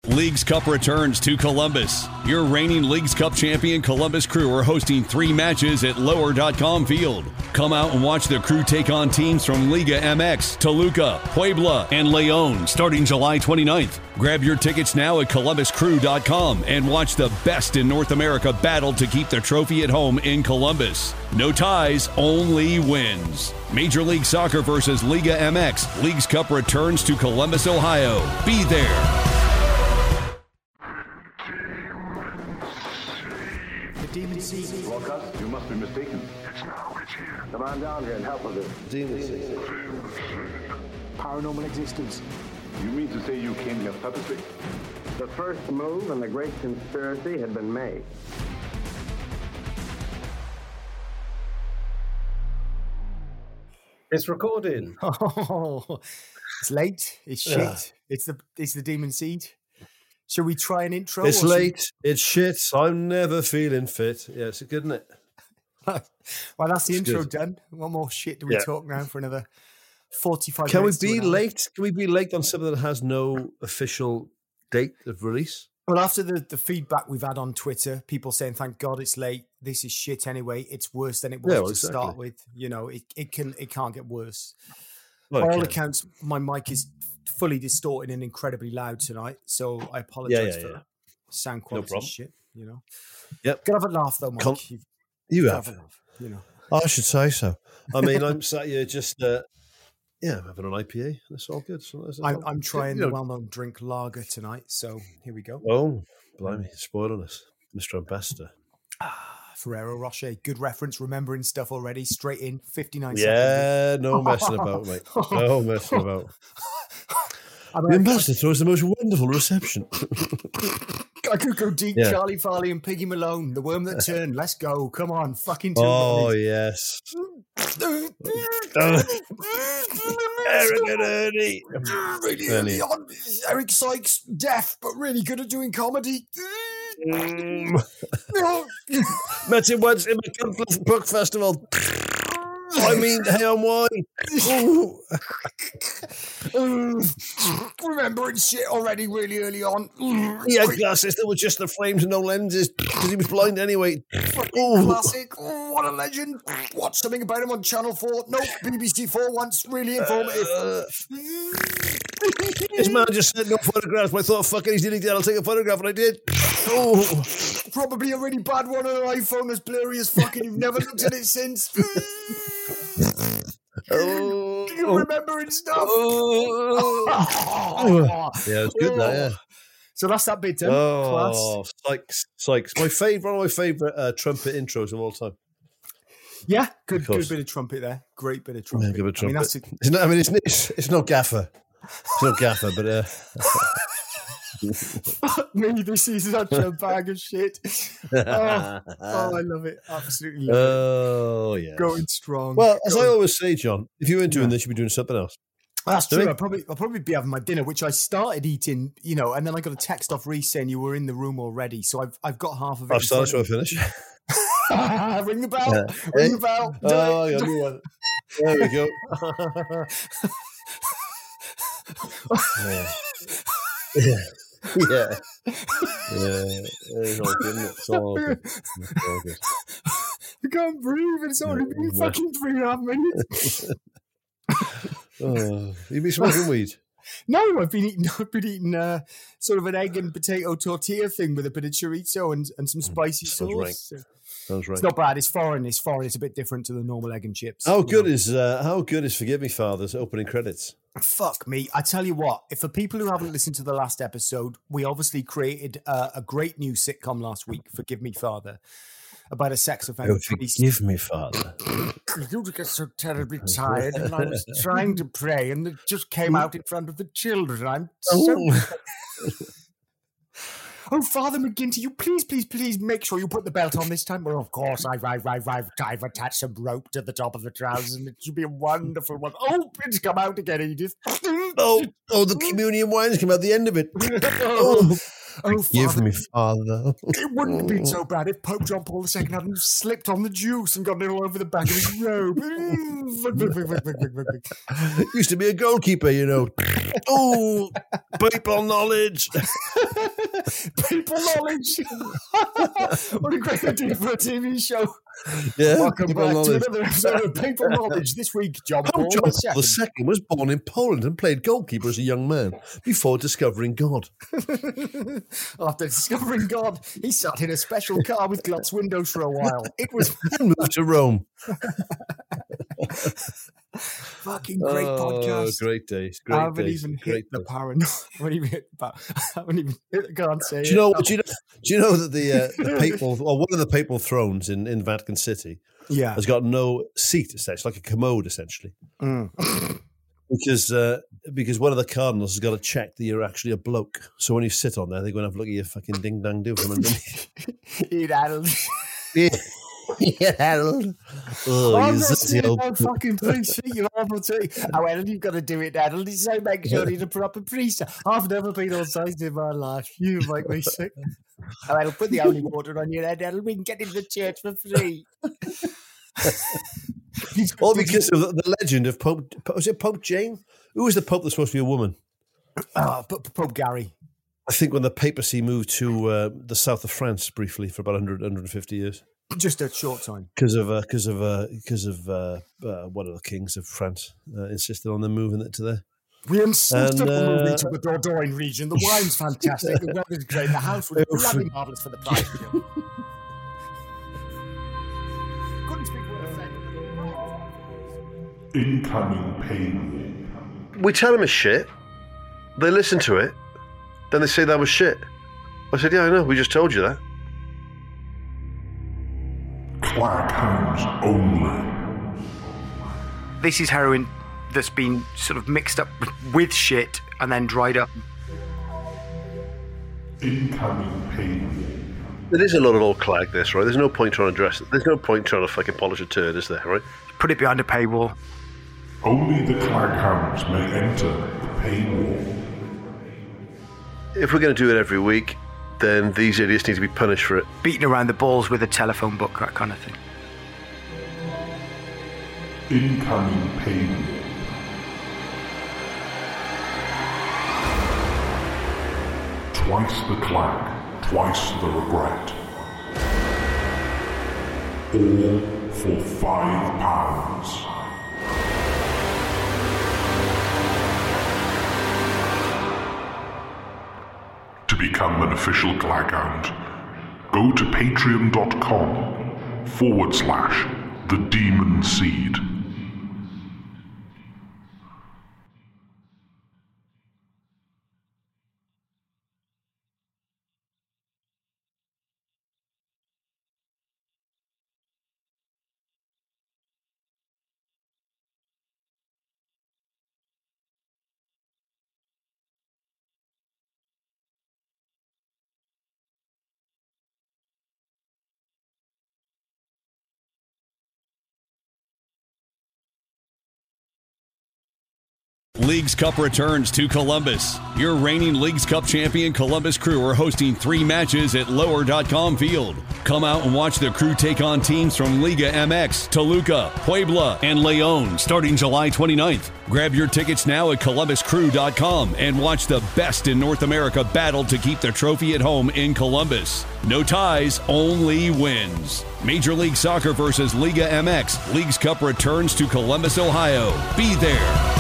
Leagues Cup returns to Columbus. Your reigning Leagues Cup champion Columbus Crew are hosting 3 matches at Lower.com Field. Come out and watch the Crew take on teams from Liga MX, Toluca, Puebla, and Leon starting July 29th. Grab your tickets now at ColumbusCrew.com and watch the best in North America battle to keep the trophy at home in Columbus. No ties, only wins. Major League Soccer versus Liga MX. Leagues Cup returns to Columbus, Ohio. Be there. Demon Seed. Locust, you must be mistaken. It's now, it's here. Come on down here and help with this. Demon Seed. Paranormal existence. You mean to say you came here purposely? The first move in the great conspiracy had been made. It's recording. Oh, it's late. It's shit. It's the Demon Seed. Shall we try an intro? It's late. It's shit. I'm never feeling fit. Yeah, it's good, isn't it? Well, that's the It's intro good. done. What more shit do we talk now for another 45 Can we minutes? be late? Can we be late on something that has no official date of release? Well, after the feedback we've had on Twitter, people saying, thank God it's late. This is shit anyway. It's worse than it was to start with. You know, it can't get worse. Well, By all accounts, my mic is fully distorted and incredibly loud tonight, so I apologize for that. Sound quality shit, you know. Yep. Gotta have a laugh though, Mike. You gotta have. a laugh, you know. I should say so. I mean, I'm sat here just, I'm having an IPA. That's all good. So I'm trying the well-known drink lager tonight, so here we go. Oh, blimey, spoiling us, Mr. Ambassador. Ferrero Rocher, good reference, remembering stuff already. Straight in, 59 seconds. Yeah, no messing about, mate. No messing about. The ambassador throws the most wonderful reception. I could go deep, Charlie Farley and Piggy Malone, the worm that turned. Let's go. Come on, fucking two. Oh, yes. Eric and Ernie. Really early on. Eric Sykes, deaf, but really good at doing comedy. Met him once in the Cunliffe Book Festival. I mean, hey, on wine. Remembering shit already really early on. He had glasses that were just the frames and no lenses because he was blind anyway. Classic. What a legend. Watch something about him on Channel 4. Nope, BBC 4 once. Really informative. His man just said no photographs, but I thought, fuck it, he's nearly dead. I'll take a photograph, and I did. Oh. Probably a really bad one on an iPhone as blurry as fucking. You've never looked at it since. You're remembering stuff. Yeah, it's good, that, yeah. So that's that bit done. Oh, Sykes. One of my favourite trumpet intros of all time. Yeah, good bit of trumpet there. Great bit of trumpet. Yeah, good bit of trumpet. I mean, it's not Gaffer. It's not Gaffer, but... Fuck me, this is such a bag of shit. I love it. Absolutely love it. Oh, yeah. Going strong. Well, as I always say, John, if you weren't doing this, you'd be doing something else. That's true. I'll probably be having my dinner, which I started eating, you know, and then I got a text off Reece saying you were in the room already. So I've got half of it. I've started, so I finish. Ring the bell. Yeah. Ring the bell. Oh, yeah, do one. There we go. Yeah. It's all good, isn't it? It's all good. I can't breathe. It's already been fucking 3.5 minutes. You be smoking weed? No, I've been eating sort of an egg and potato tortilla thing with a bit of chorizo and some spicy sauce. Right. Sounds right. It's not bad. It's foreign. It's a bit different to the normal egg and chips. How good is Forgive Me Father's opening credits? Fuck me. I tell you what, if for people who haven't listened to the last episode, we obviously created a great new sitcom last week, Forgive Me Father, about a sex offender. Forgive me, Father. You get so terribly tired, and I was trying to pray, and it just came out in front of the children. I'm so... Oh, Father McGinty, you please make sure you put the belt on this time. Well, of course, I've attached some rope to the top of the trousers, and it should be a wonderful one. Oh, it's come out again, Edith. The communion wine's come out the end of it. Oh, Give Father, me, Father. it wouldn't have been so bad if Pope John Paul II hadn't slipped on the juice and got it all over the back of his robe. Used to be a goalkeeper, you know. Oh, people knowledge. People knowledge. What a great idea for a TV show. Yeah, Welcome people back knowledge. to another episode of People Knowledge. This week, John Paul Pope John Paul II. II was born in Poland and played goalkeeper as a young man before discovering God. After discovering God, he sat in a special car with glass windows for a while. It was And moved to Rome. fucking great podcast. Great days. I haven't even hit the paranoia. I haven't even hit, can't say Do you know that the papal, or one of the papal thrones in Vatican City Yeah. has got no seat, essentially, like a commode, essentially. Because one of the cardinals has got to check that you're actually a bloke. So when you sit on there, they go and have a look at your fucking ding dang do from underneath. Eat Harold. Yeah, Harold. Oh, I'm you not zesty seeing old. no fucking priest. You awful too. Oh, well, you've got to do it, Harold. So make sure he's a proper priest. I've never been on stage in my life. You make me sick. Oh, well, put the holy water on your head, Harold. We can get into the church for free. All because of the legend of Pope. Was it Pope Jane? Who was the Pope that's supposed to be a woman? Pope Gary. I think when the papacy moved to the south of France briefly for about 150 years. Just a short time. Because of one of the kings of France insisted on them moving it to there. We insisted on moving to the Dordogne region. The wine's fantastic. The weather's great. The house was bloody marvellous for the price. Couldn't speak words. Incoming pain. We tell them it's shit. They listen to it. Then they say that was shit. I said, yeah, I know. We just told you that. Claghounds only. This is heroin that's been sort of mixed up with shit and then dried up. Incoming pain. It is a lot of old clag, this, right? There's no point trying to dress it. There's no point trying to fucking polish a turd, is there, right? Put it behind a paywall. Only the Claghounds may enter the paywall. If we're going to do it every week, then these idiots need to be punished for it. Beaten around the balls with a telephone book, that kind of thing. Incoming pain. Twice the clag, twice the regret. All for £5. To become an official Claghound, go to patreon.com/The Demon Seed. Leagues Cup returns to Columbus. Your reigning Leagues Cup champion Columbus Crew are hosting 3 matches at Lower.com Field. Come out and watch the Crew take on teams from Liga MX, Toluca, Puebla, and Leon starting July 29th. Grab your tickets now at ColumbusCrew.com and watch the best in North America battle to keep the trophy at home in Columbus. No ties, only wins. Major League Soccer versus Liga MX. Leagues Cup returns to Columbus, Ohio. Be there.